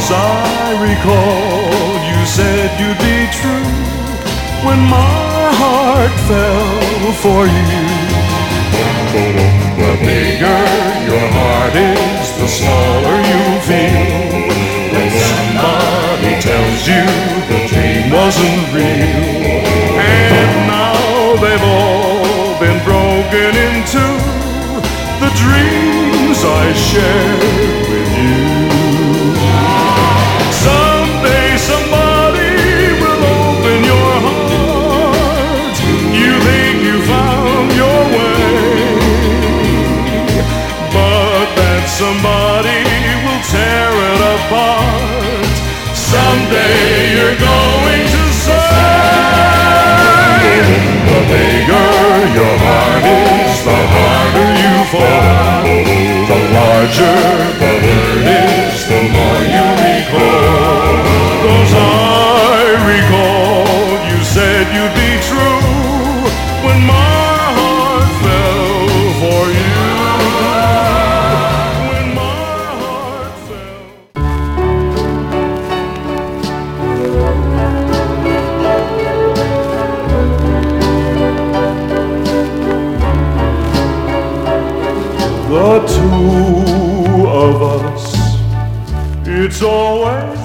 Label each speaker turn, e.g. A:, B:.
A: 'cause I recall you said you'd be true when my heart fell for you. The bigger your heart is, the smaller you feel when somebody tells you the dream wasn't real. And now they've all been broken into the dreams I shared with you. Someday somebody will open your heart. You think you found your way, but that somebody will tear it apart. Someday you're going to say, the bigger your heart is, the harder you fall. The larger the hurt is, the more you recall. 'Cause I recall you said you'd be true when my heart fell for you. When my heart fell. The two of us, it's always